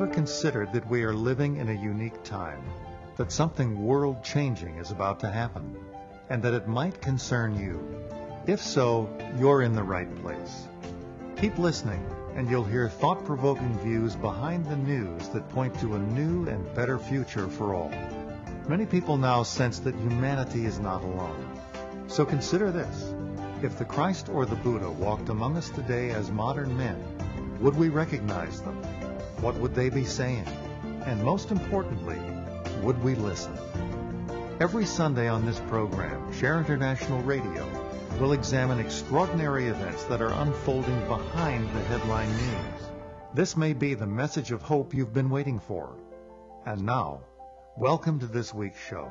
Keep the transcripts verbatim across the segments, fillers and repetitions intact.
ever considered that we are living in a unique time, that something world-changing is about to happen, and that it might concern you? If so, you're in the right place. Keep listening, and you'll hear thought-provoking views behind the news that point to a new and better future for all. Many people now sense that humanity is not alone. So consider this. If the Christ or the Buddha walked among us today as modern men, would we recognize them? What would they be saying? And most importantly, would we listen? Every Sunday on this program, Share International Radio will examine extraordinary events that are unfolding behind the headline news. This may be the message of hope you've been waiting for. And now, welcome to this week's show.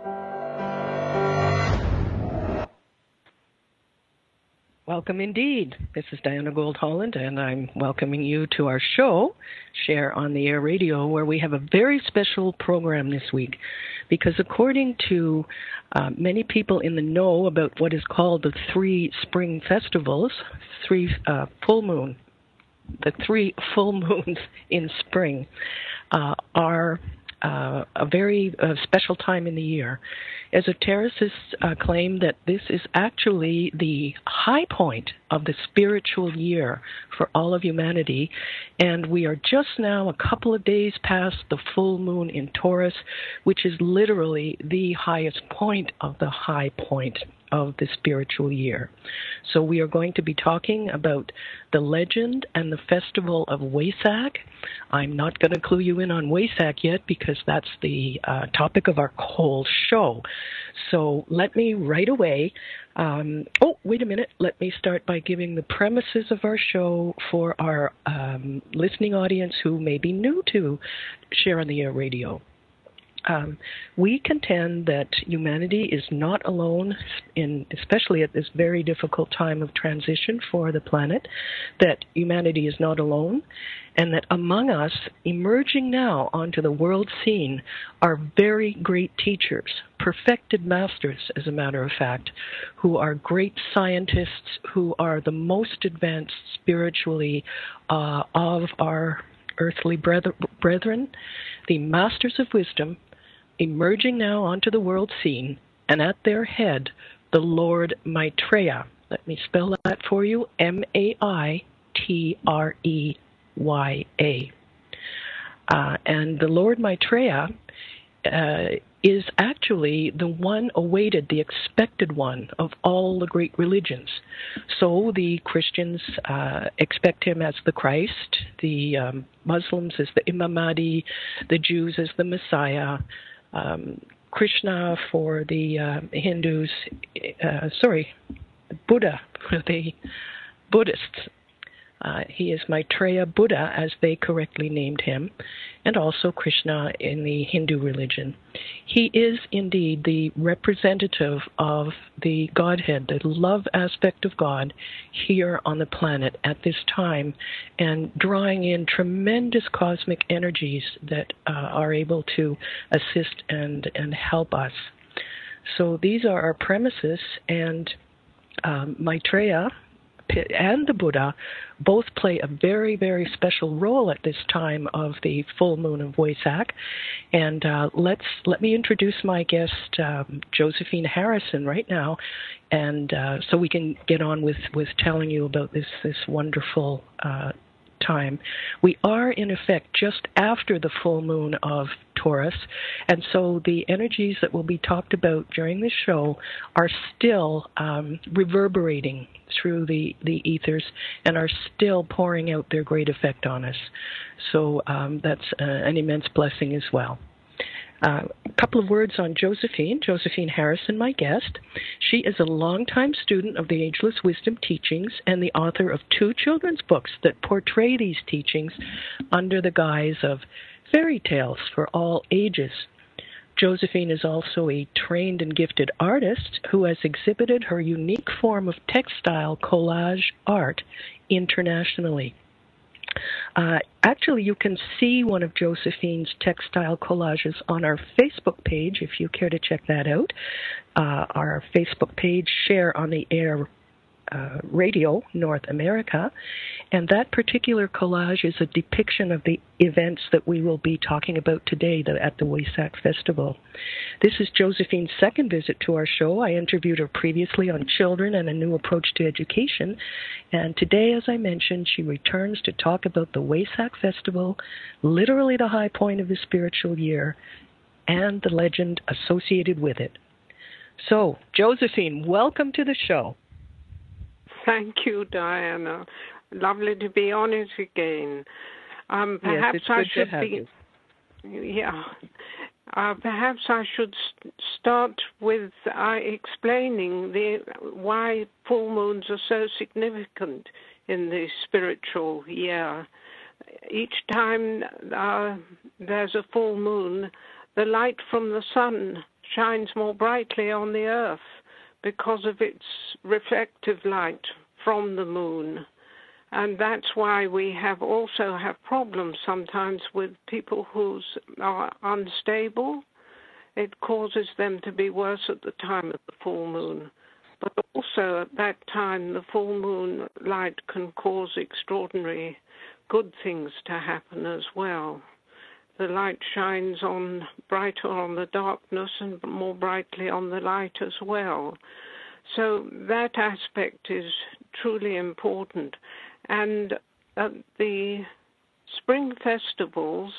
Welcome indeed. This is Diana Gold Holland, and I'm welcoming you to our show, Share on the Air Radio, where we have a very special program this week. Because according to uh, many people in the know about what is called the three spring festivals, three uh, full moon, the three full moons in spring uh, are Uh, a very uh, special time in the year. Esotericists uh, claim that this is actually the high point of the spiritual year for all of humanity, and we are just now a couple of days past the full moon in Taurus, which is literally the highest point of the high point of the spiritual year. So we are going to be talking about the legend and the festival of Wesak. I'm not going to clue you in on Wesak yet because that's the uh, topic of our whole show. So let me right away, um, oh, wait a minute, let me start by giving the premises of our show for our um, listening audience who may be new to Share on the Air Radio. Um, we contend that humanity is not alone, in especially at this very difficult time of transition for the planet, that humanity is not alone, and that among us, emerging now onto the world scene, are very great teachers, perfected masters, as a matter of fact, who are great scientists, who are the most advanced spiritually uh, of our earthly brethren, the masters of wisdom, emerging now onto the world scene, and at their head, the Lord Maitreya. Let me spell that for you, M A I T R E Y A. Uh, and the Lord Maitreya uh, is actually the one awaited, the expected one of all the great religions. So the Christians uh, expect him as the Christ, the um, Muslims as the Imam Mahdi, the Jews as the Messiah, Um, Krishna for the uh, Hindus, uh, sorry, Buddha for the Buddhists. Uh, he is Maitreya Buddha, as they correctly named him, and also Krishna in the Hindu religion. He is indeed the representative of the Godhead, the love aspect of God here on the planet at this time, and drawing in tremendous cosmic energies that uh, are able to assist and, and help us. So these are our premises, and um, Maitreya and the Buddha both play a very, very special role at this time of the full moon of Wesak. And uh, let's let me introduce my guest, um, Josephine Harrison, right now, and uh, so we can get on with, with telling you about this this wonderful uh, time. We are, in effect, just after the full moon of Taurus, and so the energies that will be talked about during this show are still um, reverberating through the, the ethers and are still pouring out their great effect on us. So um, that's uh, an immense blessing as well. Uh, a couple of words on Josephine. Josephine Harrison, my guest. She is a longtime student of the Ageless Wisdom teachings and the author of two children's books that portray these teachings under the guise of fairy tales for all ages. Josephine is also a trained and gifted artist who has exhibited her unique form of textile collage art internationally. Uh, actually, you can see one of Josephine's textile collages on our Facebook page, if you care to check that out. Uh, our Facebook page, Share on the Air uh, Radio North America. And that particular collage is a depiction of the events that we will be talking about today the, at the Wesak Festival. This is Josephine's second visit to our show. I interviewed her previously on children and a new approach to education. And today, as I mentioned, she returns to talk about the Wesak Festival, literally the high point of the spiritual year, and the legend associated with it. So, Josephine, welcome to the show. Thank you, Diana. Lovely to be on it again. Um, perhaps yes, it's I good should to have be. You. Yeah. Uh, perhaps I should st- start with uh, explaining the why full moons are so significant in the spiritual year. Each time uh, there's a full moon, the light from the sun shines more brightly on the earth because of its reflective light from the moon. And that's why we have also have problems sometimes with people who are unstable. It causes them to be worse at the time of the full moon. But also at that time, the full moon light can cause extraordinary good things to happen as well. The light shines on brighter on the darkness and more brightly on the light as well. So that aspect is truly important. And at the spring festivals,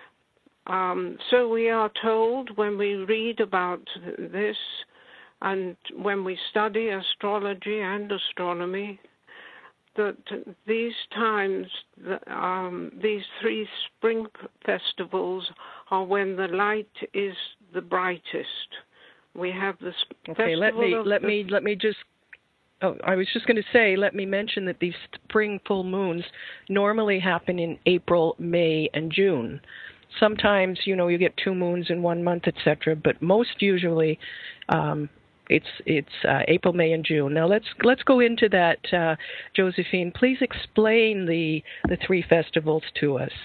um, so we are told when we read about this and when we study astrology and astronomy, that these times, um, these three spring festivals are when the light is the brightest. We have the okay. Let me let the, me let me just. Oh, I was just going to say, let me mention that these spring full moons normally happen in April, May, and June. Sometimes, you know, you get two moons in one month, et cetera. But most usually, um, It's it's uh, April, May, and June. Now let's let's go into that, uh, Josephine. Please explain the the three festivals to us.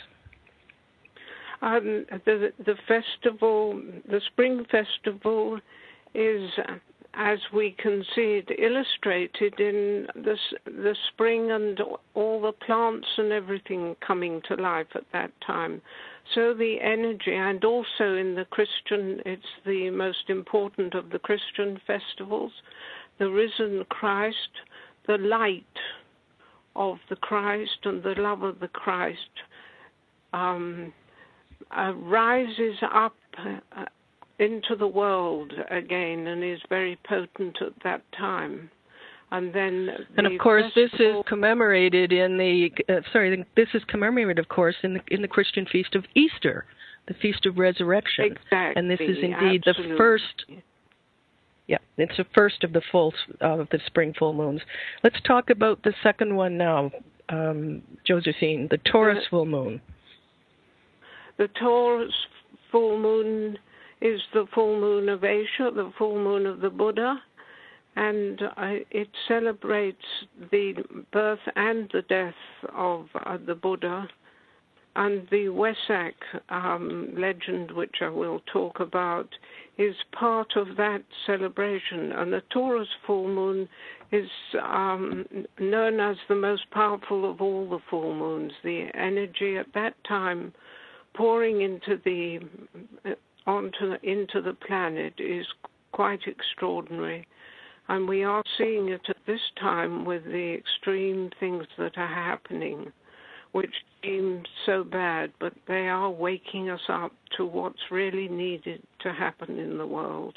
Um, the the festival, the spring festival, is, as we can see it illustrated in the the spring and all the plants and everything coming to life at that time. So the energy, and also in the Christian, it's the most important of the Christian festivals, the risen Christ, the light of the Christ and the love of the Christ um, uh, rises up uh, into the world again and is very potent at that time. And then, and of course, this is commemorated in the. Uh, sorry, this is commemorated, of course, in the in the Christian feast of Easter, the feast of Resurrection. Exactly. And this is indeed Absolutely. the first. Yeah, it's the first of the full of the spring full moons. Let's talk about the second one now, um, Josephine, the Taurus the, full moon. The Taurus full moon is the full moon of Asia, the full moon of the Buddha. And uh, it celebrates the birth and the death of uh, the Buddha. And the Wesak um, legend, which I will talk about, is part of that celebration. And the Taurus full moon is um, known as the most powerful of all the full moons. The energy at that time pouring into the uh, onto into the planet is quite extraordinary. And we are seeing it at this time with the extreme things that are happening, which seem so bad, but they are waking us up to what's really needed to happen in the world.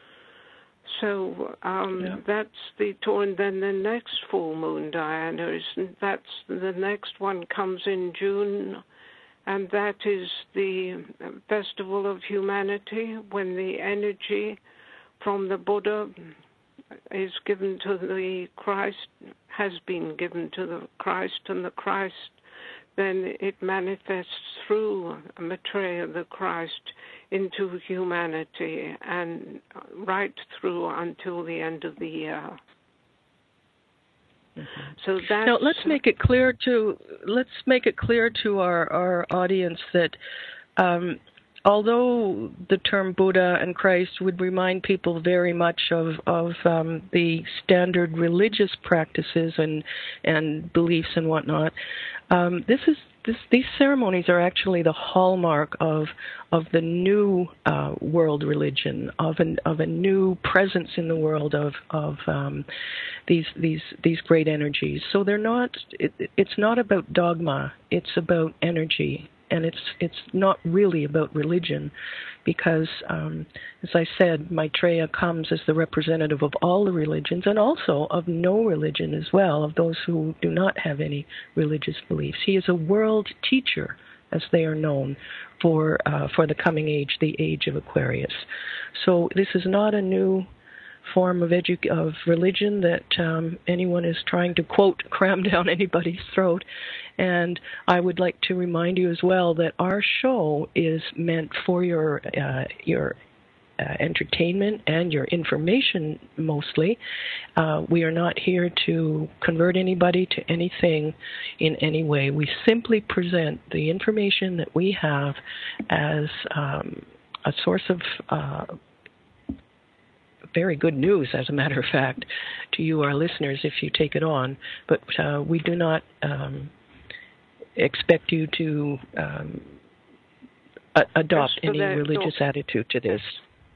So um, yeah. That's the tour. And then the next full moon, Diana, is that's the next one comes in June, and that is the Festival of Humanity, when the energy from the Buddha is given to the Christ, has been given to the Christ, and the Christ, then it manifests through Maitreya, the Christ, into humanity, and right through until the end of the year. Mm-hmm. So that's, now let's make it clear to let's make it clear to our, our audience that um, although the term Buddha and Christ would remind people very much of, of um, the standard religious practices and, and beliefs and whatnot, um, this is This, these ceremonies are actually the hallmark of of the new uh, world religion, of an of a new presence in the world of of um, these these these great energies. So they're not. It, it's not about dogma. It's about energy, and it's it's not really about religion, because um, as I said, Maitreya comes as the representative of all the religions, and also of no religion as well, of those who do not have any religious beliefs. He is a world teacher, as they are known, for uh, for the coming age, the age of Aquarius. So this is not a new form of edu- of religion that um, anyone is trying to, quote, cram down anybody's throat. And I would like to remind you as well that our show is meant for your uh, your uh, entertainment and your information mostly. Uh, we are not here to convert anybody to anything in any way. We simply present the information that we have as um, a source of uh, very good news, as a matter of fact, to you, our listeners, if you take it on. But uh, we do not um, expect you to um, a- adopt any religious no. attitude to this.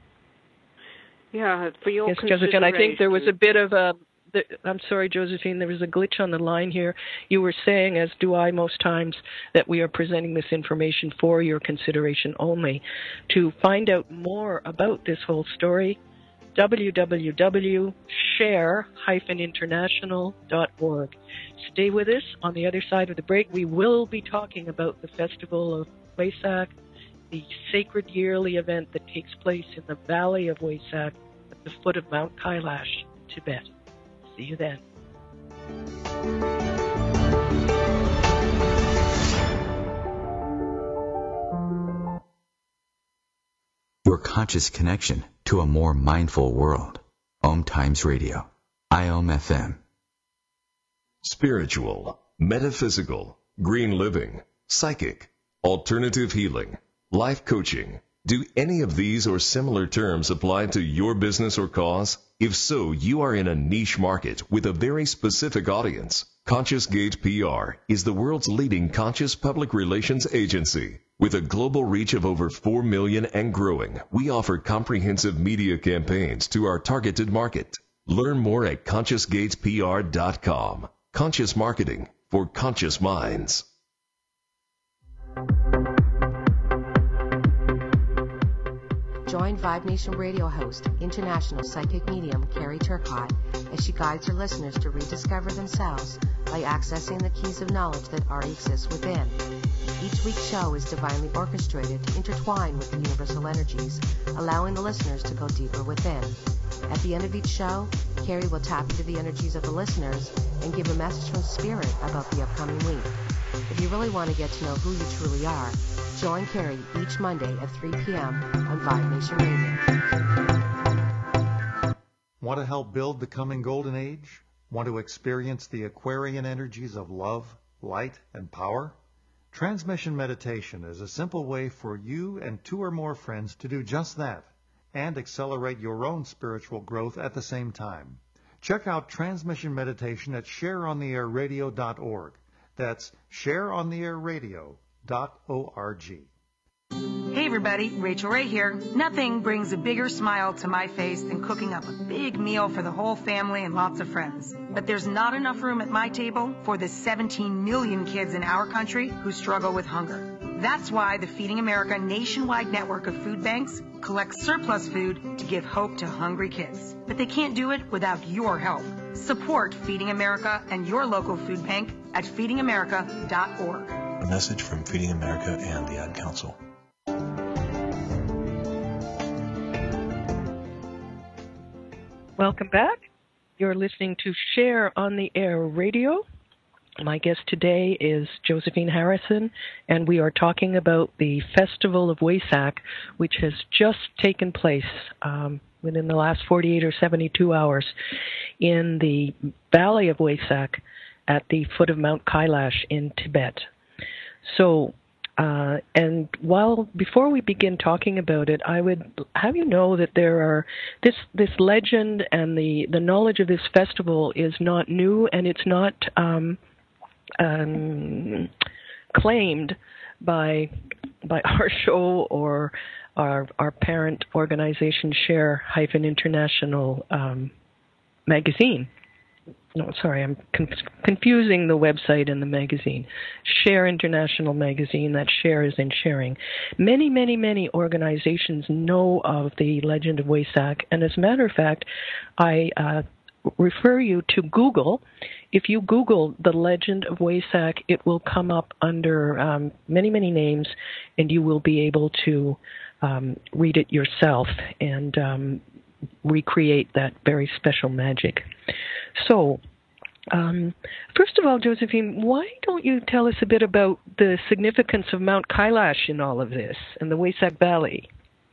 Yeah, for your yes, Josephine, I think there was a bit of a... The, I'm sorry, Josephine, there was a glitch on the line here. You were saying, as do I most times, that we are presenting this information for your consideration only. To find out more about this whole story, w w w dot share dash international dot org. Stay with us. On the other side of the break, we will be talking about the Festival of Wesak, the sacred yearly event that takes place in the Valley of Wesak at the foot of Mount Kailash, Tibet. See you then. Your conscious connection to a more mindful world. Om Times Radio. I O M F M. Spiritual, metaphysical, green living, psychic, alternative healing, life coaching. Do any of these or similar terms apply to your business or cause? If so, you are in a niche market with a very specific audience. Conscious Gate P R is the world's leading conscious public relations agency. With a global reach of over four million and growing, we offer comprehensive media campaigns to our targeted market. Learn more at conscious gate p r dot com. Conscious marketing for conscious minds. Join Vibe Nation radio host, international psychic medium Carrie Turcotte, as she guides her listeners to rediscover themselves by accessing the keys of knowledge that already exist within. Each week's show is divinely orchestrated to intertwine with the universal energies, allowing the listeners to go deeper within. At the end of each show, Carrie will tap into the energies of the listeners and give a message from Spirit about the upcoming week. If you really want to get to know who you truly are, join Carrie each Monday at three p.m. on Vibe Nation Radio. Want to help build the coming golden age? Want to experience the Aquarian energies of love, light, and power? Transmission meditation is a simple way for you and two or more friends to do just that and accelerate your own spiritual growth at the same time. Check out Transmission Meditation at share on the air radio dot org. That's share on the air radio dot org. Hey everybody, Rachel Ray here. Nothing brings a bigger smile to my face than cooking up a big meal for the whole family and lots of friends. But there's not enough room at my table for the seventeen million kids in our country who struggle with hunger. That's why the Feeding America nationwide network of food banks collects surplus food to give hope to hungry kids. But they can't do it without your help. Support Feeding America and your local food bank at feeding america dot org. A message from Feeding America and the Ad Council. Welcome back. You're listening to Share on the Air Radio. My guest today is Josephine Harrison, and we are talking about the Festival of Wesak, which has just taken place um, within the last forty-eight or seventy-two hours in the Valley of Wesak at the foot of Mount Kailash in Tibet. So Uh, and while before we begin talking about it, I would have you know that there are this this legend and the, the knowledge of this festival is not new, and it's not um, um, claimed by by our show or our our parent organization, Share International um, magazine. No, sorry, I'm con- confusing the website and the magazine. Share International magazine, that Share is in sharing. Many, many, many organizations know of the legend of Waysack, and as a matter of fact, I uh, refer you to Google. If you Google the legend of Waysack, it will come up under um, many, many names, and you will be able to um, read it yourself and um, recreate that very special magic. So, um, first of all, Josephine, why don't you tell us a bit about the significance of Mount Kailash in all of this and the Waysack Valley?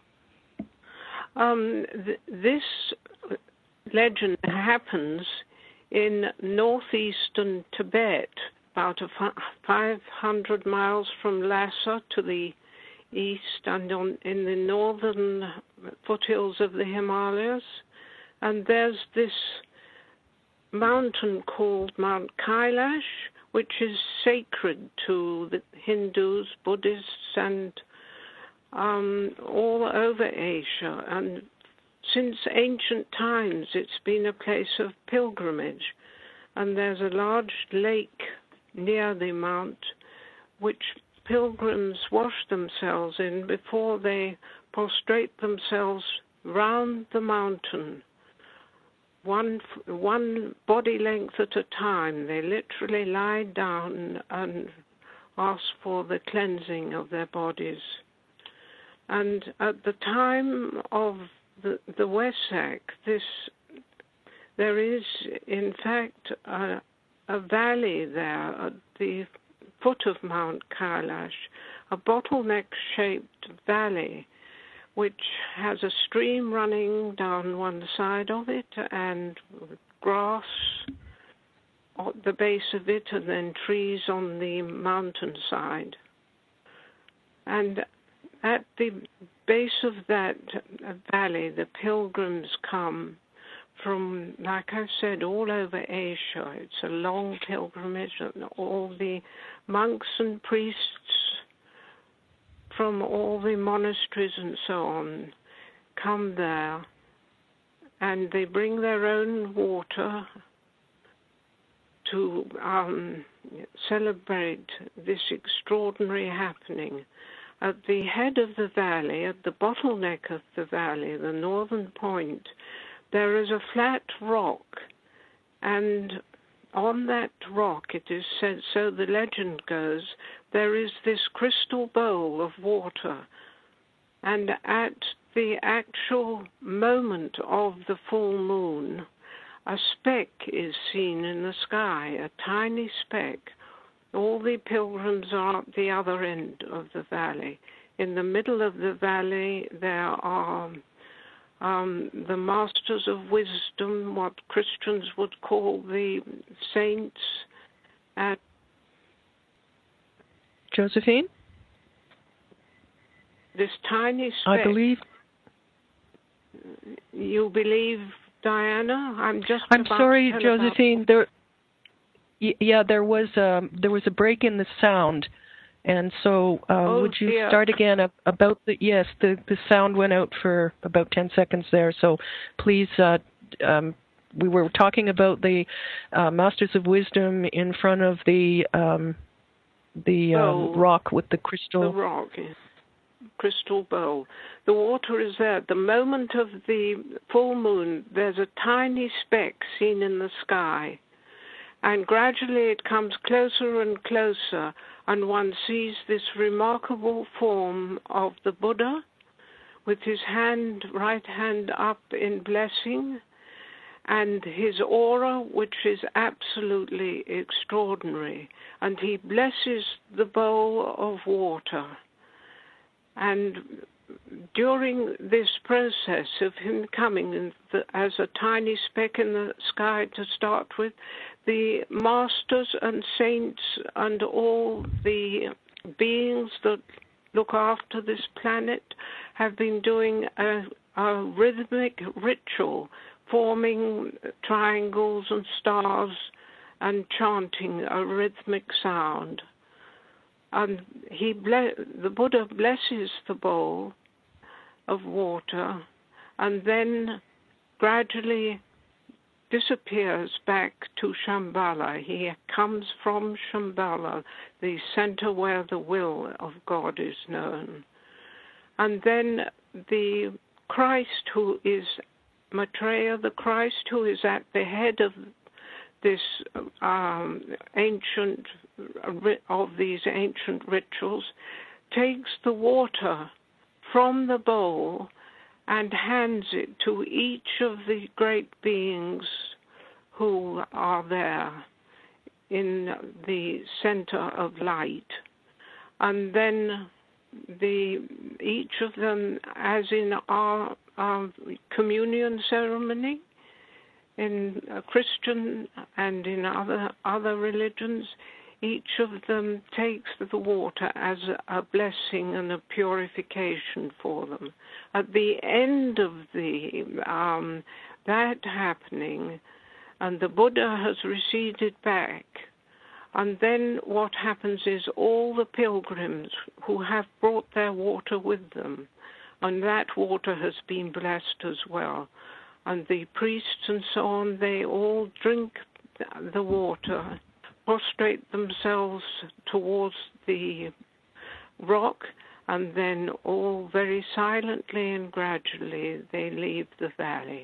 Um, th- this legend happens in northeastern Tibet, about a f- five hundred miles from Lhasa to the east, and on, in the northern foothills of the Himalayas. And there's this mountain called Mount Kailash, which is sacred to the Hindus, Buddhists, and um, all over Asia. And since ancient times, it's been a place of pilgrimage. And there's a large lake near the mount, which pilgrims wash themselves in before they prostrate themselves round the mountain. One one body length at a time, they literally lie down and ask for the cleansing of their bodies. And at the time of the, the Waysack, this there is, in fact, a, a valley there at the foot of Mount Kailash, a bottleneck-shaped valley, which has a stream running down one side of it and grass at the base of it, and then trees on the mountainside. And at the base of that valley, the pilgrims come from, like I said, all over Asia. It's a long pilgrimage, and all the monks and priests from all the monasteries and so on come there, and they bring their own water to um, celebrate this extraordinary happening. At the head of the valley, at the bottleneck of the valley, the northern point, there is a flat rock, and on that rock, it is said, so the legend goes, there is this crystal bowl of water, and at the actual moment of the full moon, a speck is seen in the sky, a tiny speck. All the pilgrims are at the other end of the valley. In the middle of the valley, there are um, the masters of wisdom, what Christians would call the saints. At Josephine? This tiny speck. I believe. You believe, Diana? I'm just. I'm sorry, Josephine. There. Yeah, there was a, there was a break in the sound, and so uh, oh, would you dear. start again about the yes the, the sound went out for about ten seconds there. So please, uh, um, we were talking about the uh, Masters of Wisdom in front of the um, the oh, um, rock with the crystal. The rock, crystal bowl. The water is there. At the moment of the full moon, there's a tiny speck seen in the sky. And gradually it comes closer and closer, and one sees this remarkable form of the Buddha with his hand, right hand up in blessing, and his aura, which is absolutely extraordinary. And he blesses the bowl of water. And during this process of him coming in the, as a tiny speck in the sky to start with, the masters and saints and all the beings that look after this planet have been doing a, a rhythmic ritual, forming triangles and stars and chanting a rhythmic sound. And he ble- the Buddha blesses the bowl of water and then gradually disappears back to Shambhala. He comes from Shambhala, the center where the will of God is known. And then the Christ who is Maitreya, the Christ who is at the head of this um, ancient, of these ancient rituals, takes the water from the bowl and hands it to each of the great beings who are there in the center of light. And then the each of them, as in our, our communion ceremony, in a Christian and in other other religions, each of them takes the water as a blessing and a purification for them. At the end of the um, that happening, and the Buddha has receded back, and then what happens is all the pilgrims who have brought their water with them, and that water has been blessed as well. And the priests and so on, they all drink the water, prostrate themselves towards the rock, and then all very silently and gradually they leave the valley.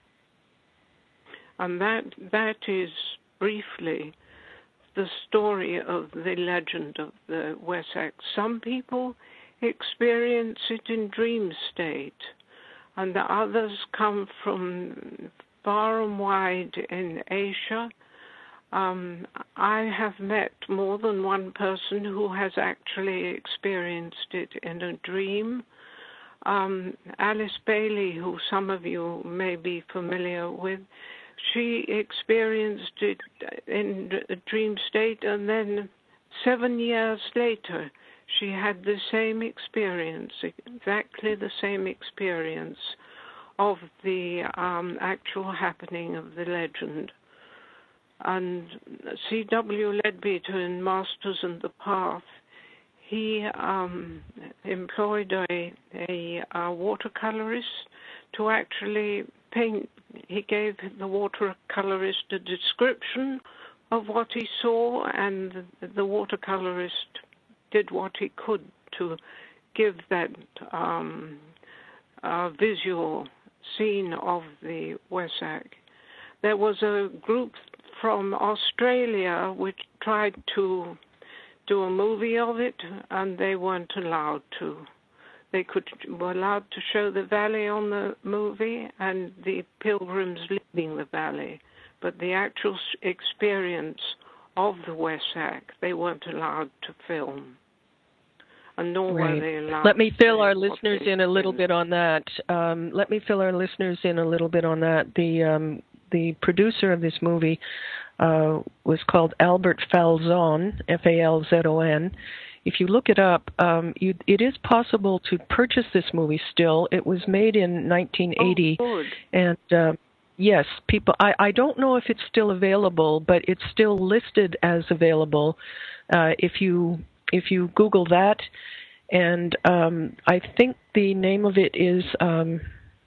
And that that is briefly the story of the legend of the Wesak. Some people experience it in dream state, and the others come from far and wide in Asia. Um, I have met more than one person who has actually experienced it in a dream. Um, Alice Bailey, who some of you may be familiar with, she experienced it in a dream state, and then seven years later, she had the same experience, exactly the same experience of the um, actual happening of the legend. And C W Leadbeater in Masters and the Path, he um, employed a, a, a watercolorist to actually paint. He gave the watercolorist a description of what he saw, and the, the watercolorist did what he could to give that um, uh, visual scene of the Wesak. There was a group from Australia which tried to do a movie of it, and they weren't allowed to. They could were allowed to show the valley on the movie and the pilgrims leaving the valley, but the actual experience of the Wesak they weren't allowed to film. And nor right. were they allowed. Let me fill our to listeners in a little bit on that. Um, let me fill our listeners in a little bit on that. The um, the producer of this movie uh, was called Albert Falzon, F A L Z O N. If you look it up, um, you, it is possible to purchase this movie still. It was made in nineteen eighty. Oh, good. And uh, yes, people. I, I don't know if it's still available, but it's still listed as available. Uh, if you if you Google that, and um, I think the name of it is. Um,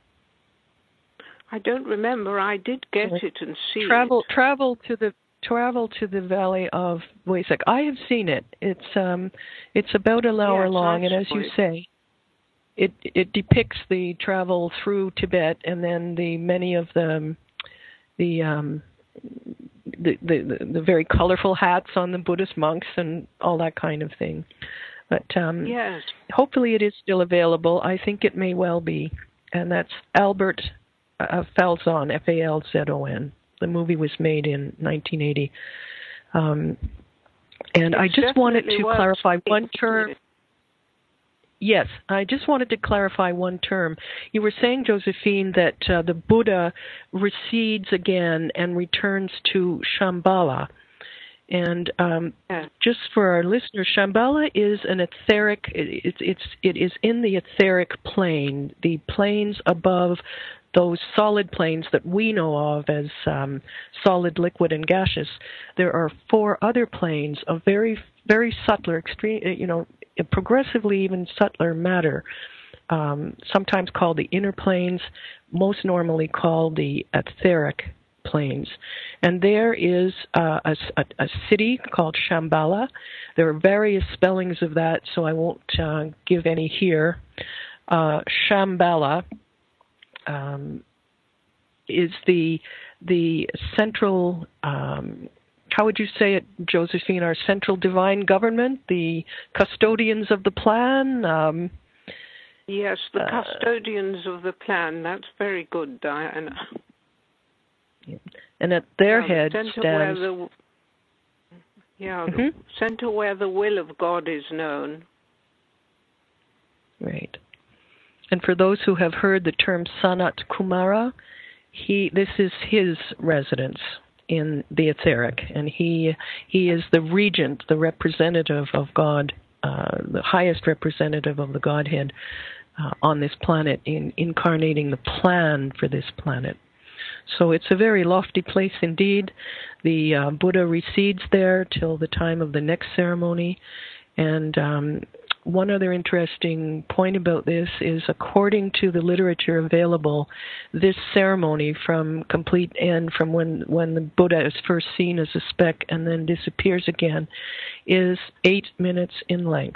I don't remember. I did get it and see travel, it. Travel to the travel to the Valley of Wesak. I have seen it. It's um, it's about an hour yes, long, and as you it. say, it it depicts the travel through Tibet, and then the many of the the um, the, the the very colorful hats on the Buddhist monks and all that kind of thing. But um, yes, hopefully it is still available. I think it may well be, and that's Albert uh, Falzon, F A L Z O N. The movie was made in nineteen eighty. Um, and it's I just wanted to clarify one term. It. Yes, I just wanted to clarify one term. You were saying, Josephine, that uh, the Buddha recedes again and returns to Shambhala. And um, just for our listeners, Shambhala is an etheric. It's it's it is in the etheric plane, the planes above those solid planes that we know of as um, solid, liquid, and gaseous. There are four other planes of very very subtler, extreme, you know, progressively even subtler matter. Um, sometimes called the inner planes, most normally called the etheric planes. And there is uh, a, a, a city called Shambhala. There are various spellings of that, so I won't uh, give any here. Uh, Shambhala um, is the the central, um, how would you say it, Josephine, our central divine government, the custodians of the plan? Um, yes, the uh, custodians of the plan. That's very good, Diana. And at their yeah, head the stands... The, yeah, mm-hmm. the center where the will of God is known. Right. And for those who have heard the term Sanat Kumara, he this is his residence in the etheric, and he he is the regent, the representative of God, uh, the highest representative of the Godhead uh, on this planet, in incarnating the plan for this planet. So it's a very lofty place indeed. The uh, Buddha resides there till the time of the next ceremony. And um, one other interesting point about this is, according to the literature available, this ceremony from complete end, from when, when the Buddha is first seen as a speck and then disappears again, is eight minutes in length.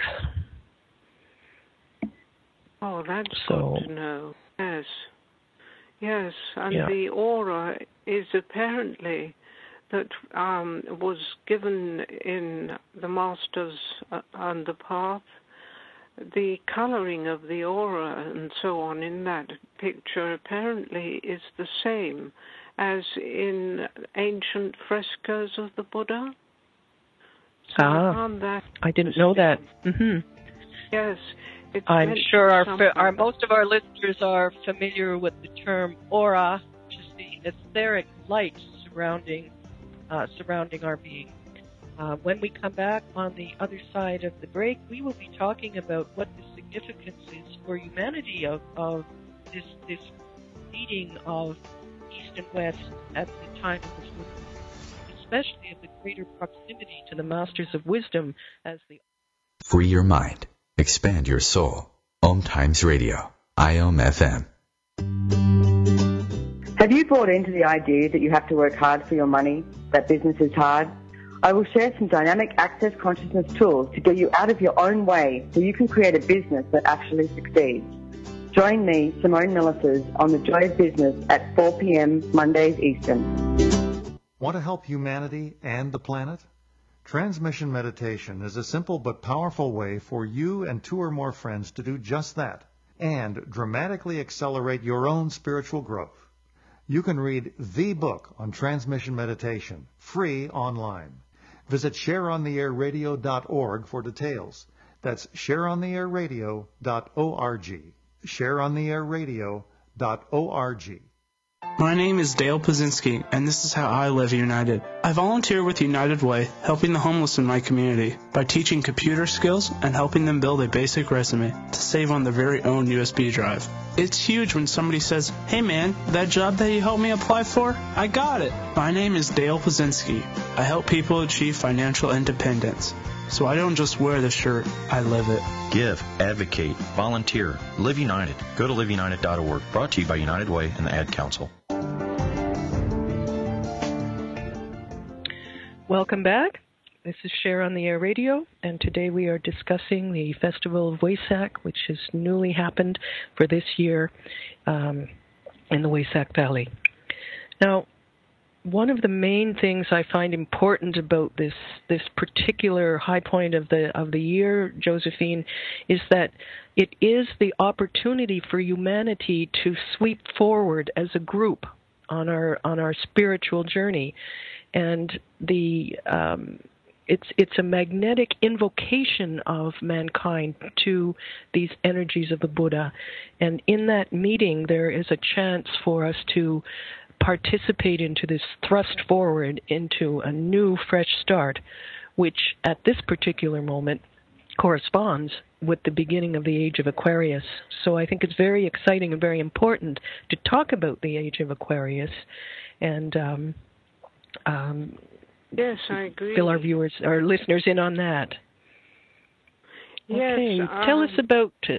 Oh, that's so, good to know. Yes. Yes, and yeah. the aura is apparently that um, was given in the Masters uh, on the Path. The coloring of the aura and so on in that picture apparently is the same as in ancient frescoes of the Buddha. So ah, I found that I didn't know that. Mm-hmm. Yes. I'm sure our, our most of our listeners are familiar with the term aura, which is the etheric light surrounding uh, surrounding our being. Uh, when we come back on the other side of the break, we will be talking about what the significance is for humanity of, of this this meeting of East and West at the time of this movement, especially of the greater proximity to the Masters of Wisdom as the Free your mind. Expand your soul. Om Times Radio. I O M F M. Have you bought into the idea that you have to work hard for your money, that business is hard? I will share some dynamic access consciousness tools to get you out of your own way so you can create a business that actually succeeds. Join me, Simone Millicers, on The Joy of Business at four p.m. Mondays Eastern. Want to help humanity and the planet? Transmission meditation is a simple but powerful way for you and two or more friends to do just that and dramatically accelerate your own spiritual growth. You can read the book on transmission meditation free online. Visit share on the air radio dot org for details. That's share on the air radio dot org. share on the air radio dot org. My name is Dale Pazinski, and this is how I live United. I volunteer with United Way, helping the homeless in my community by teaching computer skills and helping them build a basic resume to save on their very own U S B drive. It's huge when somebody says, "Hey man, that job that you helped me apply for, I got it." My name is Dale Pazinski. I help people achieve financial independence. So I don't just wear the shirt, I live it. Give, advocate, volunteer, Live United. Go to live united dot org. Brought to you by United Way and the Ad Council. Welcome back. This is Share on the Air Radio, and today we are discussing the Festival of Wesak, which has newly happened for this year um, in the Wesak Valley. Now, one of the main things I find important about this this particular high point of the of the year, Josephine, is that it is the opportunity for humanity to sweep forward as a group on our on our spiritual journey, and the um, it's it's a magnetic invocation of mankind to these energies of the Buddha, and in that meeting there is a chance for us to participate into this thrust forward into a new, fresh start, which at this particular moment corresponds with the beginning of the age of Aquarius. So I think it's very exciting and very important to talk about the age of Aquarius and um, um, yes, I agree. fill our viewers, our listeners in on that. Yes, okay, um, tell us about it.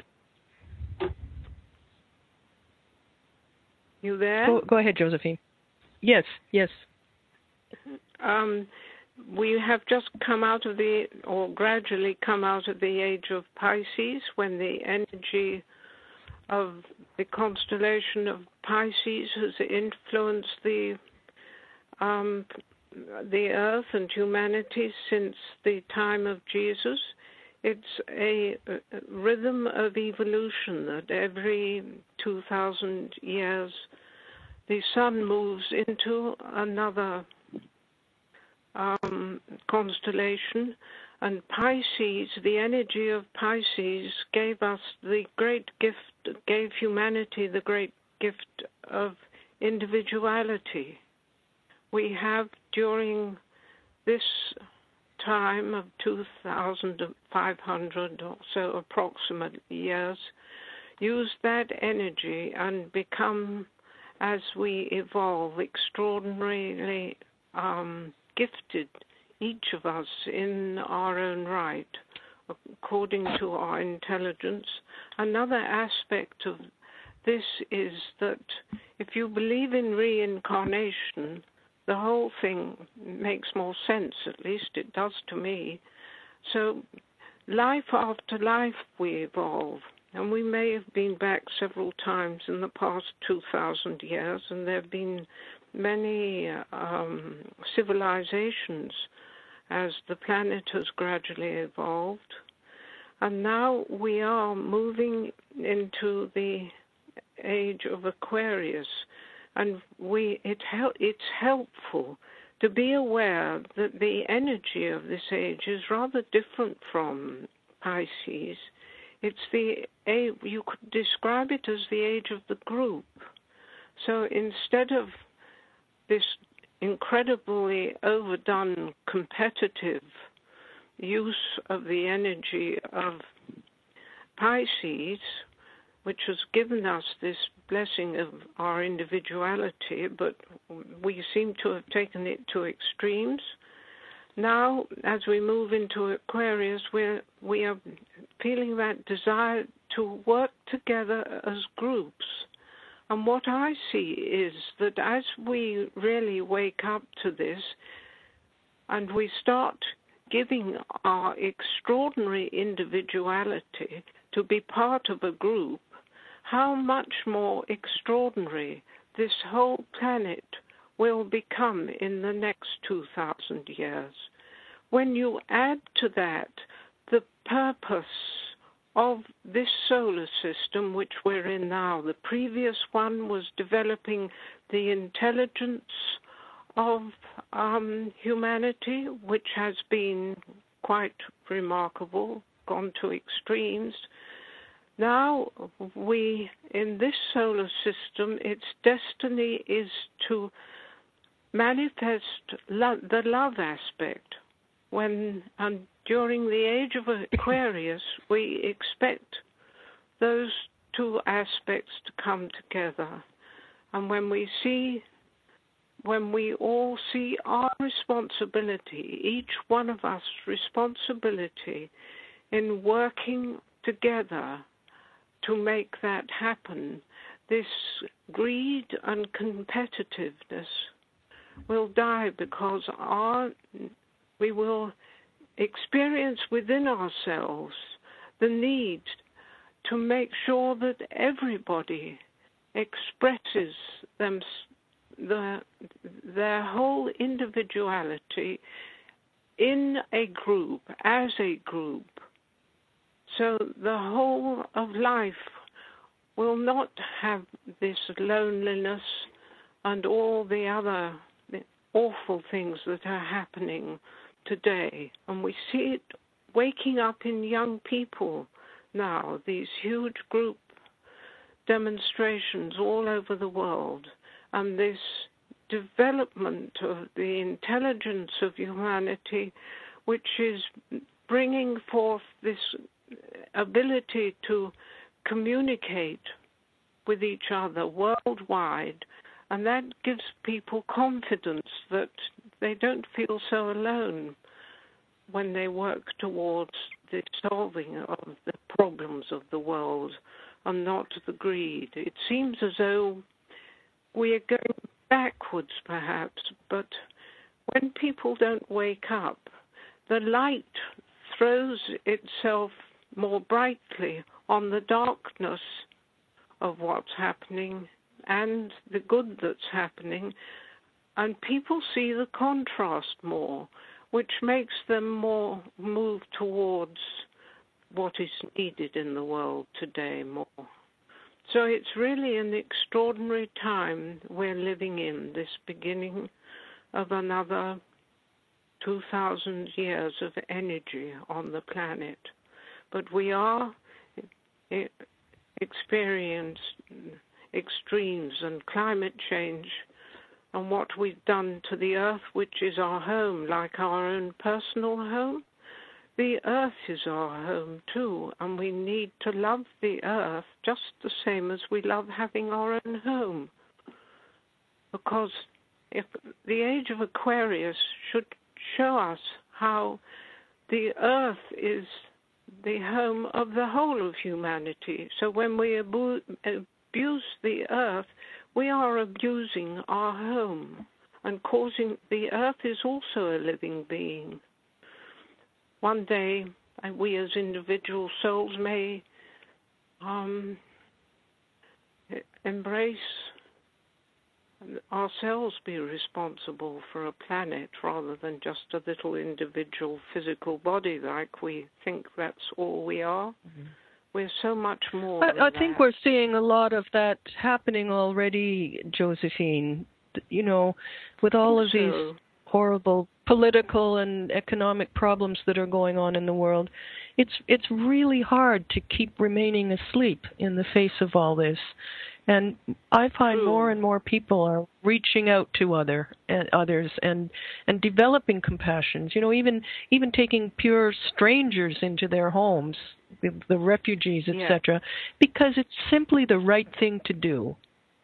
You there? Go, go ahead, Josephine. Yes, yes. Um, we have just come out of the, or gradually come out of the age of Pisces, when the energy of the constellation of Pisces has influenced the um, the earth and humanity since the time of Jesus. It's a, a rhythm of evolution that every two thousand years the sun moves into another um, constellation, and Pisces, the energy of Pisces gave us the great gift, gave humanity the great gift of individuality. We have, during this time of two thousand five hundred or so approximate years, use that energy and become, as we evolve, extraordinarily um, gifted, each of us in our own right, according to our intelligence. Another aspect of this is that if you believe in reincarnation, the whole thing makes more sense, at least it does to me. So life after life we evolve, and we may have been back several times in the past two thousand years, and there have been many um, civilizations as the planet has gradually evolved. And now we are moving into the age of Aquarius, and we it hel- it's helpful to be aware that the energy of this age is rather different from Pisces. It's the you could describe it as the age of the group. So instead of this incredibly overdone competitive use of the energy of Pisces, which has given us this blessing of our individuality, but we seem to have taken it to extremes. Now, as we move into Aquarius, we're, we are feeling that desire to work together as groups. And what I see is that as we really wake up to this and we start giving our extraordinary individuality to be part of a group, how much more extraordinary this whole planet will become in the next two thousand years. When you add to that the purpose of this solar system which we're in now, the previous one was developing the intelligence of um, humanity, which has been quite remarkable, gone to extremes. Now we, in this solar system, its destiny is to manifest lo- the love aspect. When and during the age of Aquarius, we expect those two aspects to come together. And when we see, when we all see our responsibility, each one of us responsibility in working together to make that happen, this greed and competitiveness will die, because our we will experience within ourselves the need to make sure that everybody expresses them, the, their whole individuality in a group, as a group. So the whole of life will not have this loneliness and all the other awful things that are happening today. And we see it waking up in young people now, these huge group demonstrations all over the world, and this development of the intelligence of humanity, which is bringing forth this ability to communicate with each other worldwide, and that gives people confidence that they don't feel so alone when they work towards the solving of the problems of the world and not the greed. It seems as though we are going backwards, perhaps, but when people don't wake up, the light throws itself more brightly on the darkness of what's happening and the good that's happening, and people see the contrast more, which makes them more move towards what is needed in the world today more. So it's really an extraordinary time we're living in, this beginning of another two thousand years of energy on the planet. But we are experiencing extremes and climate change and what we've done to the earth, which is our home, like our own personal home. The earth is our home too, and we need to love the earth just the same as we love having our own home. Because if the age of Aquarius should show us how the earth is the home of the whole of humanity. So when we abu- abuse the earth, we are abusing our home and causing, the earth is also a living being. One day, we as individual souls may um, embrace ourselves, be responsible for a planet rather than just a little individual physical body like we think that's all we are. Mm-hmm. We're so much more I, than I think that. We're seeing a lot of that happening already, Josephine. You know, with all of so. these horrible political and economic problems that are going on in the world, it's it's really hard to keep remaining asleep in the face of all this. And I find True. more and more people are reaching out to other and others and and developing compassions. You know, even even taking pure strangers into their homes, the, the refugees, et cetera, yeah. because it's simply the right thing to do.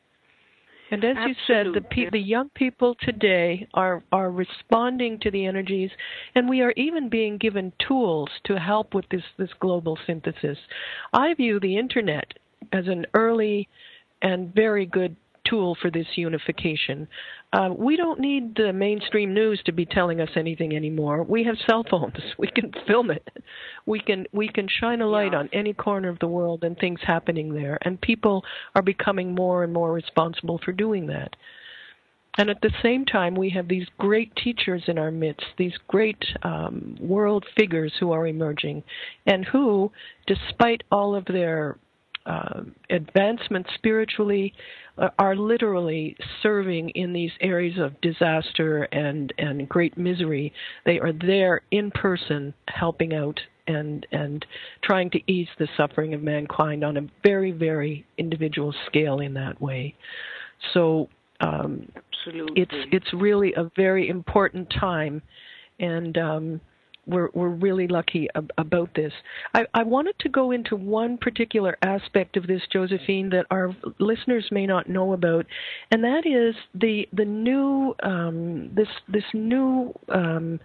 And as Absolutely. you said, the pe- the young people today are, are responding to the energies, and we are even being given tools to help with this, this global synthesis. I view the Internet as an early and very good tool for this unification. Uh, we don't need the mainstream news to be telling us anything anymore. We have cell phones. We can film it. We can we can shine a light yeah. on any corner of the world and things happening there. And people are becoming more and more responsible for doing that. And at the same time, we have these great teachers in our midst, these great um, world figures who are emerging, and who, despite all of their Uh, advancement spiritually, uh, are literally serving in these areas of disaster and, and great misery. They are there in person helping out and and trying to ease the suffering of mankind on a very, very individual scale in that way. So um, Absolutely. it's it's really a very important time, and um, We're, we're really lucky ab- about this. I, I wanted to go into one particular aspect of this, Josephine, that our listeners may not know about, and that is the the new um, this this new um,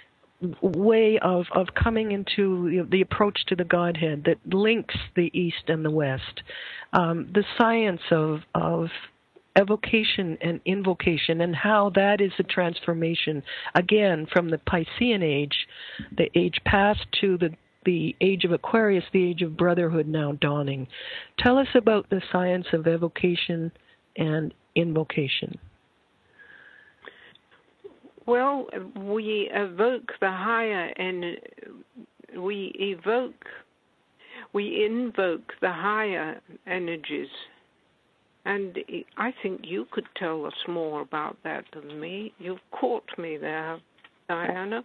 way of, of coming into you know, the approach to the Godhead that links the East and the West, um, the science of of evocation and invocation, and how that is a transformation, again, from the Piscean age, the age past, to the, the age of Aquarius, the age of brotherhood now dawning. Tell us about the science of evocation and invocation. Well, we evoke the higher, and we evoke, we invoke the higher energies. And I think you could tell us more about that than me. You've caught me there, Diana.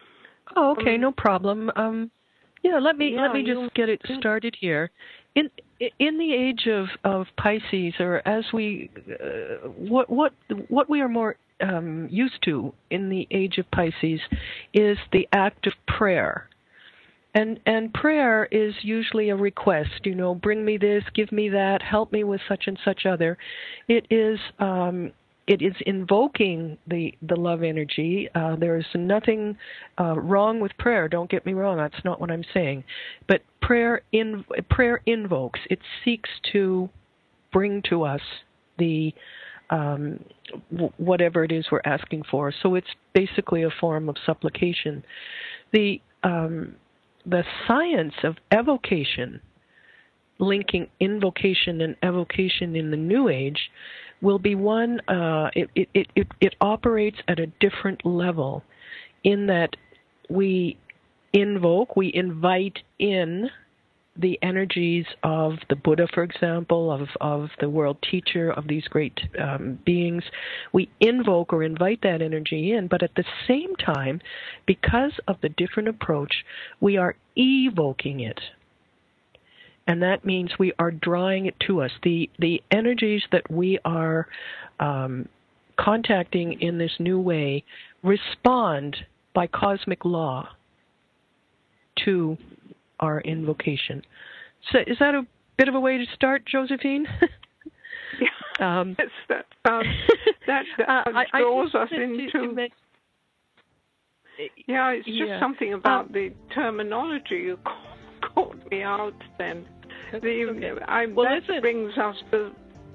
Oh, okay, um, no problem. Um, yeah, let me yeah, let me just you, get it started here. In in the age of, of Pisces, or as we, uh, what what what we are more um, used to in the age of Pisces is the act of prayer. And and prayer is usually a request, you know, bring me this, give me that, help me with such and such other. It is um, it is invoking the, the love energy. Uh, there is nothing uh, wrong with prayer. Don't get me wrong. That's not what I'm saying. But prayer in prayer invokes. It seeks to bring to us the um, w- whatever it is we're asking for. So it's basically a form of supplication. The um, The science of evocation, linking invocation and evocation in the New Age, will be one, uh, it, it, it, it operates at a different level in that we invoke, we invite in the energies of the Buddha, for example, of, of the world teacher, of these great um, beings. We invoke or invite that energy in, but at the same time, because of the different approach, we are evoking it. And that means we are drawing it to us. The, the energies that we are um, contacting in this new way respond by cosmic law to our invocation. So is that a bit of a way to start, Josephine? Yeah, um, that, um, that, that uh, draws us into... To, to yeah, it's just yeah. something about um, the terminology. You caught me out then. The, okay. I, well, that listen, brings us to...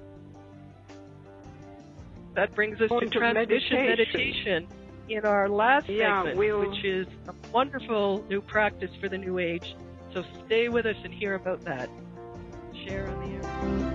That brings us to transmission meditation. meditation in our last yeah, segment, we'll, which is a wonderful new practice for the New Age. So stay with us and hear about that. Share on the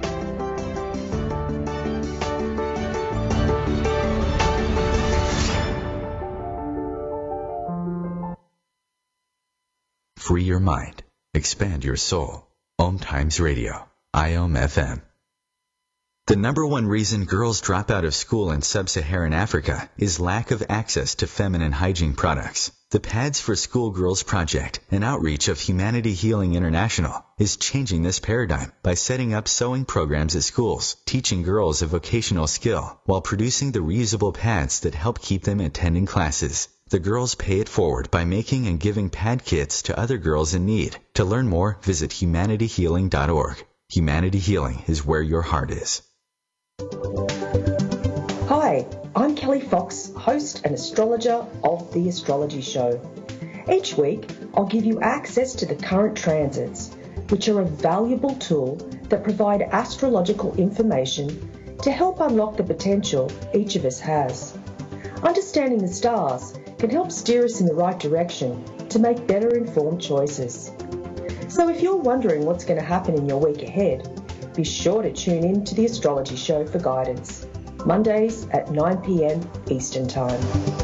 air. Free your mind. Expand your soul. Om Times Radio. I O M F M. The number one reason girls drop out of school in sub-Saharan Africa is lack of access to feminine hygiene products. The Pads for Schoolgirls Project, an outreach of Humanity Healing International, is changing this paradigm by setting up sewing programs at schools, teaching girls a vocational skill, while producing the reusable pads that help keep them attending classes. The girls pay it forward by making and giving pad kits to other girls in need. To learn more, visit humanity healing dot org. Humanity Healing is where your heart is. Hi, I'm Kelly Fox, host and astrologer of The Astrology Show. Each week, I'll give you access to the current transits, which are a valuable tool that provide astrological information to help unlock the potential each of us has. Understanding the stars can help steer us in the right direction to make better informed choices. So if you're wondering what's going to happen in your week ahead, be sure to tune in to The Astrology Show for guidance, Mondays at nine p.m. Eastern Time.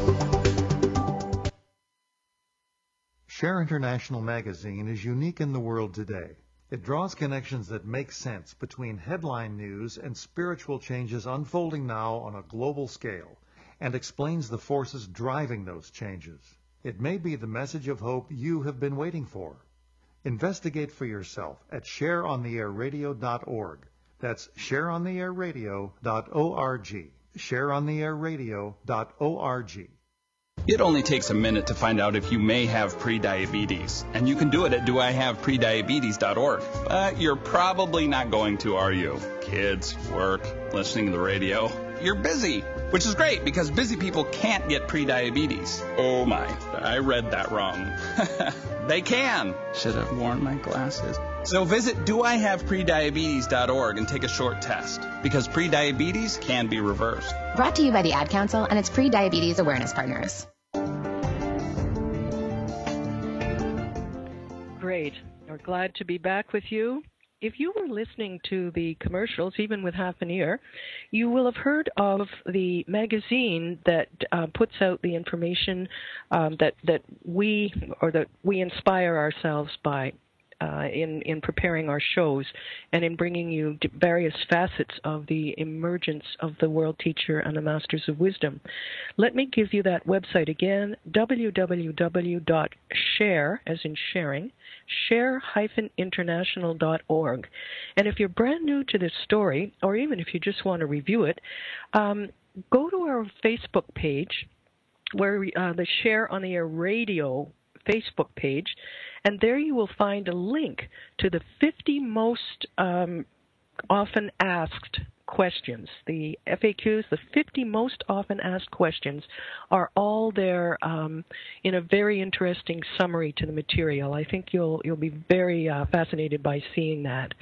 Share International Magazine is unique in the world today. It draws connections that make sense between headline news and spiritual changes unfolding now on a global scale, and explains the forces driving those changes. It may be the message of hope you have been waiting for. Investigate for yourself at share on the air radio dot org. That's share on the air radio dot org. share on the air radio dot org. It only takes a minute to find out if you may have prediabetes, and you can do it at do I have prediabetes dot org. But you're probably not going to, are you? Kids, work, listening to the radio. You're busy, which is great because busy people can't get prediabetes. Oh my, I read that wrong. They can. Should have worn my glasses. So visit do I have prediabetes dot org and take a short test, because prediabetes can be reversed. Brought to you by the Ad Council and its pre-diabetes awareness partners. Great. We're glad to be back with you. If you were listening to the commercials, even with half an ear, you will have heard of the magazine that uh, puts out the information um, that, that we or that we inspire ourselves by. uh, in, in preparing our shows and in bringing you various facets of the emergence of the World Teacher and the Masters of Wisdom. Let me give you that website again, w w w dot share, as in sharing, share dash international dot org. And if you're brand new to this story, or even if you just want to review it, um, go to our Facebook page, where uh, the Share on the Air Radio Facebook page, and there you will find a link to the fifty most um, often asked questions. The F A Qs, the fifty most often asked questions, are all there um, in a very interesting summary to the material. I think you'll you'll be very uh, fascinated by seeing that.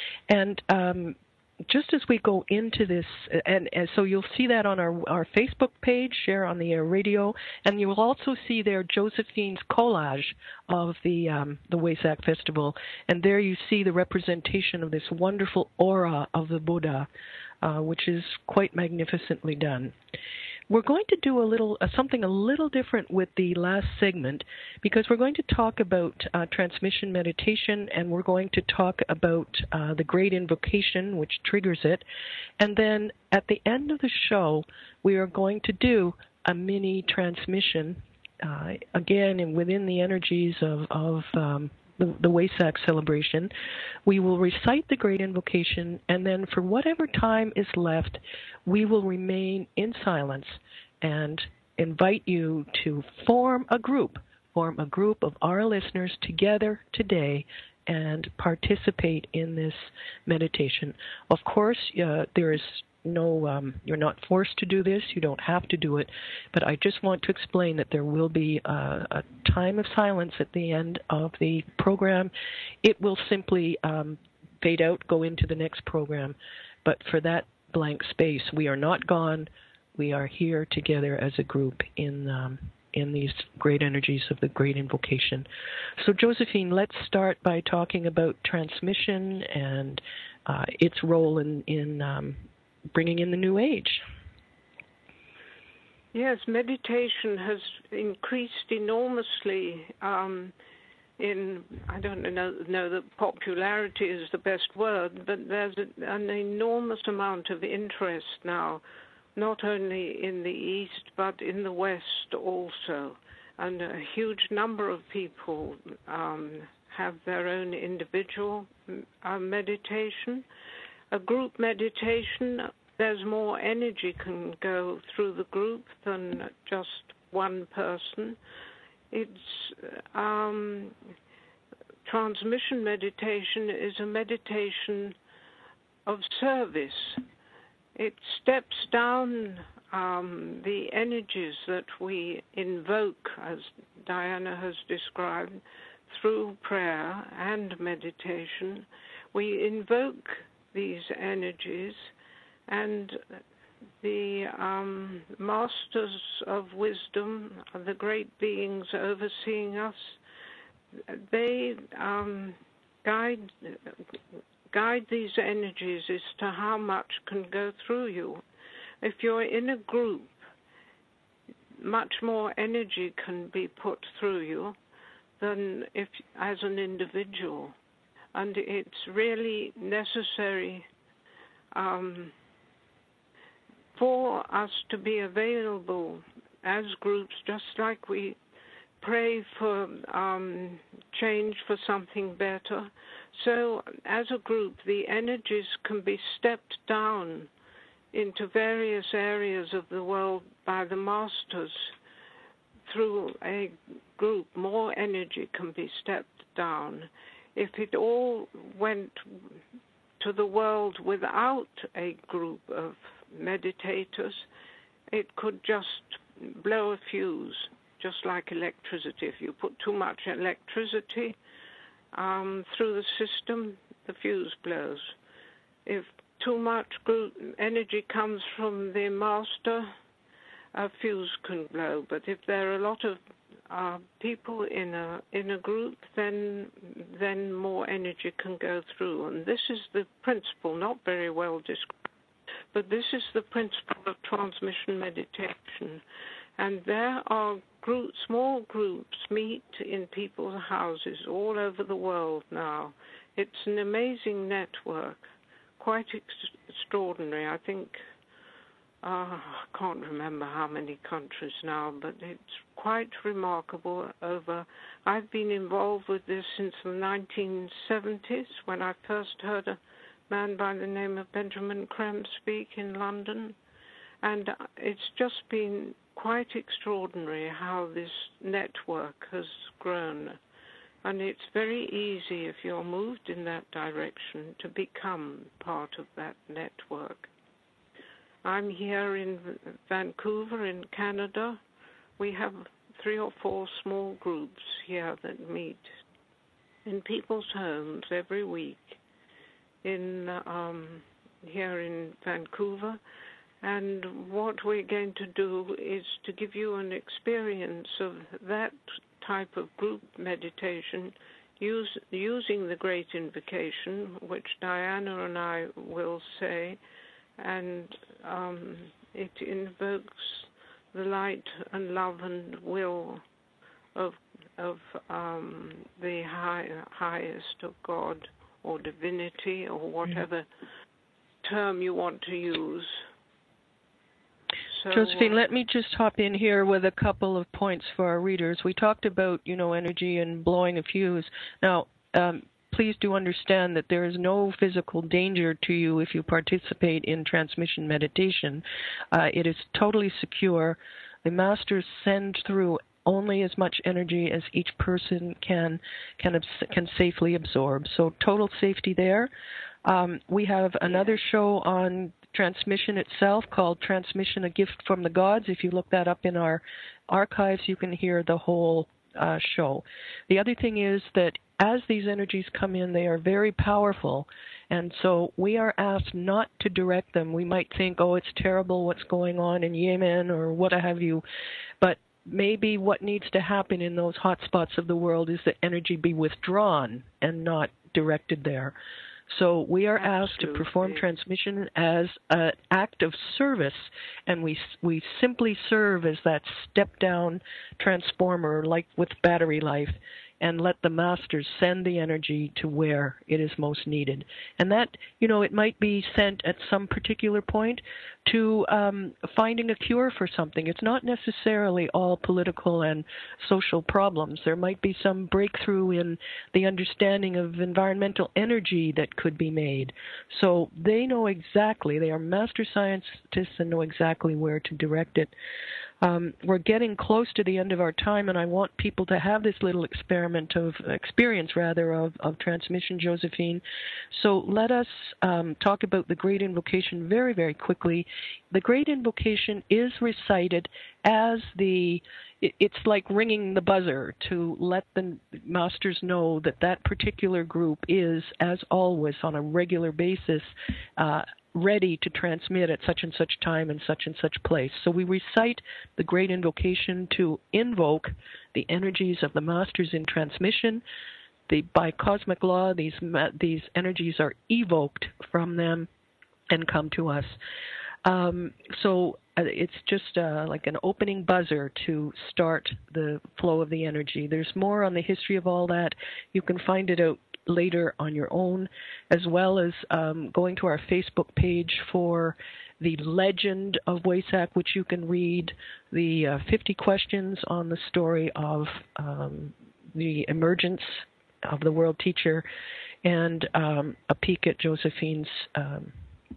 And um, just as we go into this, and, and so you'll see that on our, our Facebook page, Share on the Air Radio, and you will also see there Josephine's collage of the um, the Wesak Festival, and there you see the representation of this wonderful aura of the Buddha, uh, which is quite magnificently done. We're going to do a little uh, something a little different with the last segment, because we're going to talk about uh, transmission meditation, and we're going to talk about uh, the Great Invocation, which triggers it. And then at the end of the show, we are going to do a mini transmission, uh, again, and within the energies of, of um, the, the Wesak celebration. We will recite the Great Invocation, and then for whatever time is left, we will remain in silence and invite you to form a group, form a group of our listeners together today and participate in this meditation. Of course, uh, there is no, um, you're not forced to do this. You don't have to do it. But I just want to explain that there will be a, a time of silence at the end of the program. It will simply um, fade out, go into the next program. But for that blank space, we are not gone. We are here together as a group in um, in these great energies of the Great Invocation. So, Josephine, let's start by talking about transmission and uh, its role in, in um, bringing in the New Age. Yes, meditation has increased enormously um, in, I don't know, know that popularity is the best word, but there's a, an enormous amount of interest now, not only in the East, but in the West also. And a huge number of people um, have their own individual uh, meditation. A group meditation, there's more energy can go through the group than just one person. It's um, transmission meditation is a meditation of service. It steps down um, the energies that we invoke, as Diana has described, through prayer and meditation. We invoke these energies, and the um, masters of wisdom, the great beings overseeing us, they um, guide guide these energies as to how much can go through you. If you're in a group, much more energy can be put through you than if as an individual. And it's really necessary um, for us to be available as groups, just like we pray for um, change, for something better. So as a group, the energies can be stepped down into various areas of the world by the masters. Through a group, more energy can be stepped down. If it all went to the world without a group of meditators, it could just blow a fuse, just like electricity. If you put too much electricity um, through the system, the fuse blows. If too much group energy comes from the master, a fuse can blow. But if there are a lot of uh, people in a in a group, then then more energy can go through. And this is the principle, not very well described, but this is the principle of transmission meditation. And there are group, small groups meet in people's houses all over the world now. It's an amazing network, quite ex- extraordinary. I think, uh, I can't remember how many countries now, but it's quite remarkable. Over, I've been involved with this since the nineteen seventies, when I first heard a man by the name of Benjamin Creme speak in London. And it's just been quite extraordinary how this network has grown. And it's very easy, if you're moved in that direction, to become part of that network. I'm here in Vancouver in Canada. We have three or four small groups here that meet in people's homes every week in um, here in Vancouver. And what we're going to do is to give you an experience of that type of group meditation use, using the Great Invocation, which Diana and I will say, and um, it invokes the light and love and will of of um, the high, highest of God or divinity or whatever mm-hmm. term you want to use. So, Josephine, let me just hop in here with a couple of points for our readers. We talked about, you know, energy and blowing a fuse. Now, um, please do understand that there is no physical danger to you if you participate in transmission meditation. Uh, it is totally secure. The masters send through only as much energy as each person can can can safely absorb. So total safety there. Um, we have another show on transmission itself called Transmission, A Gift from the Gods. If you look that up in our archives, you can hear the whole uh, show. The other thing is that as these energies come in, they are very powerful, and so we are asked not to direct them. We might think, oh, it's terrible what's going on in Yemen or what have you, but maybe what needs to happen in those hot spots of the world is that energy be withdrawn and not directed there. So we are asked to perform transmission as an act of service, and we we simply serve as that step-down transformer, like with battery life, and let the masters send the energy to where it is most needed. And that, you know, it might be sent at some particular point to um, finding a cure for something. It's not necessarily all political and social problems. There might be some breakthrough in the understanding of environmental energy that could be made. So they know exactly, they are master scientists and know exactly where to direct it. Um, we're getting close to the end of our time, and I want people to have this little experiment of experience, rather, of, of transmission, Josephine. So let us um, talk about the Great Invocation very, very quickly. The Great Invocation is recited as the, it, it's like ringing the buzzer to let the masters know that that particular group is, as always, on a regular basis, uh, ready to transmit at such and such time and such and such place. So we recite the Great Invocation to invoke the energies of the masters in transmission. The, by cosmic law, these these energies are evoked from them and come to us. Um, so uh, it's just uh, like an opening buzzer to start the flow of the energy. There's more on the history of all that. You can find it out later on your own, as well as um, going to our Facebook page for the Legend of Wesak, which you can read, the uh, fifty questions on the story of um, the emergence of the world teacher, and um, a peek at Josephine's um,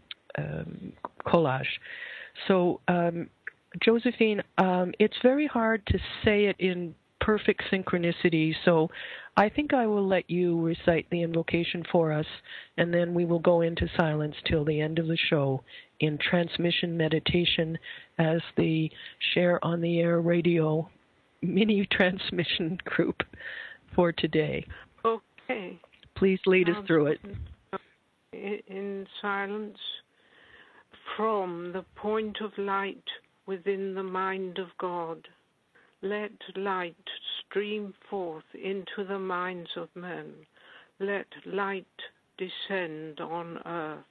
um, collage. So, um, Josephine, um, it's very hard to say it in perfect synchronicity, so I think I will let you recite the invocation for us, and then we will go into silence till the end of the show in transmission meditation as the Share on the Air radio mini transmission group for today. Okay. Please lead us um, through it. In silence, from the point of light within the mind of God, let light stream forth into the minds of men. Let light descend on earth.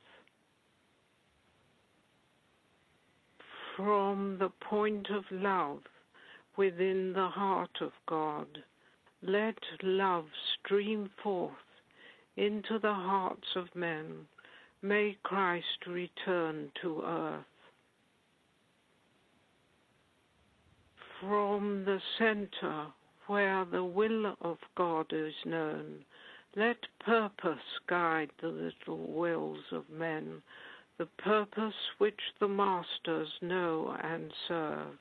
From the point of love within the heart of God. Let love stream forth into the hearts of men. May Christ return to earth. From the center where the will of God is known, let purpose guide the little wills of men, the purpose which the masters know and serve.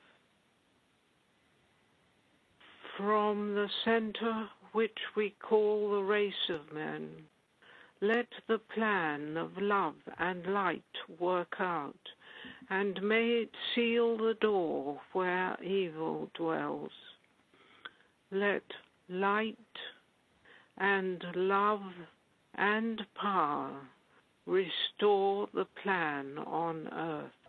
From the center which we call the race of men, let the plan of love and light work out, and may it seal the door where evil dwells. Let light and love and power restore the plan on earth.